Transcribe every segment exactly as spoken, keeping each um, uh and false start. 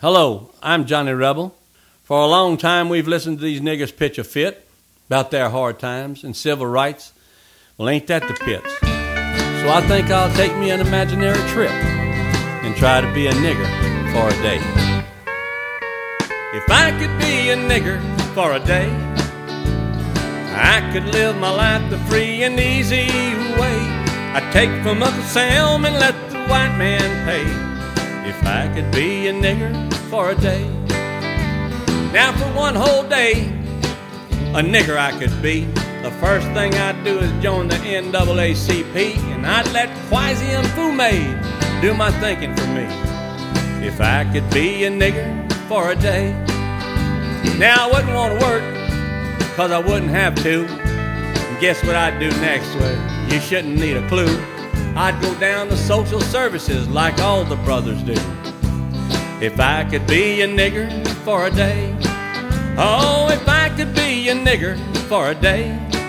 Hello, I'm Johnny Rebel. For a long time we've listened to these niggers pitch a fit about their hard times and civil rights. Well, ain't that the pits? So I think I'll take me an imaginary trip and try to be a nigger for a day. If I could be a nigger for a day, I could live my life the free and easy way. I'd take from Uncle Sam and let the white man pay. If I could be a nigger for a day. Now for one whole day, a nigger I could be. The first thing I'd do is join the N double A C P, and I'd let Quasi and Fumade do my thinking for me. If I could be a nigger for a day. Now I wouldn't want to work, cause I wouldn't have to. And guess what I'd do next? Well, you shouldn't need a clue. I'd go down to social services like all the brothers do. If I could be a nigger for a day. Oh, if I could be a nigger for a day,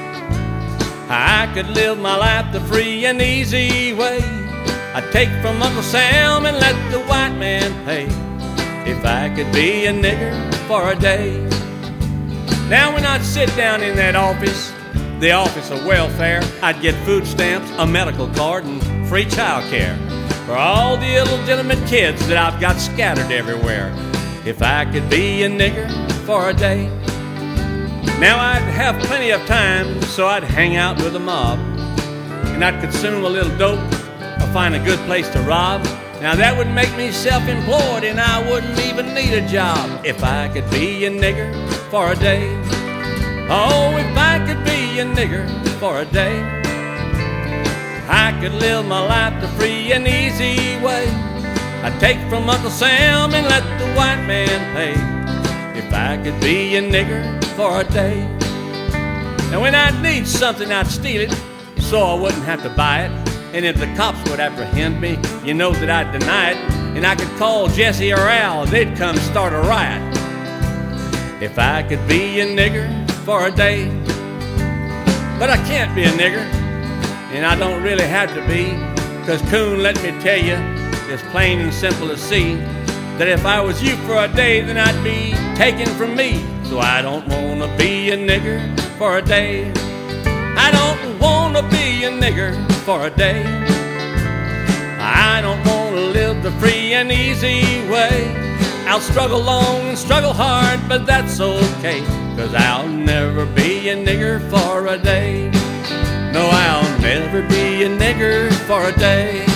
I could live my life the free and easy way. I'd take from Uncle Sam and let the white man pay. If I could be a nigger for a day. Now when I'd sit down in that office, the office of welfare, I'd get food stamps, a medical card, and free child care for all the illegitimate kids that I've got scattered everywhere. If I could be a nigger for a day. Now I'd have plenty of time, so I'd hang out with the mob, and I'd consume a little dope or find a good place to rob. Now that would make me self-employed, and I wouldn't even need a job. If I could be a nigger for a day. Oh, if I could be a nigger for a day, I could live my life the free and easy way. I'd take from Uncle Sam and let the white man pay. If I could be a nigger for a day. Now when I'd need something, I'd steal it, so I wouldn't have to buy it. And if the cops would apprehend me, you know that I'd deny it. And I could call Jesse or Al, they'd come start a riot. If I could be a nigger for a day. But I can't be a nigger, and I don't really have to be, cause Coon, let me tell you, it's plain and simple to see that if I was you for a day, then I'd be taken from me. So I don't wanna be a nigger for a day. I don't wanna be a nigger for a day. I don't wanna live the free and easy way. I'll struggle long and struggle hard, but that's okay, cause I'll never be a nigger for a day. No, I'll never be a nigger for a day.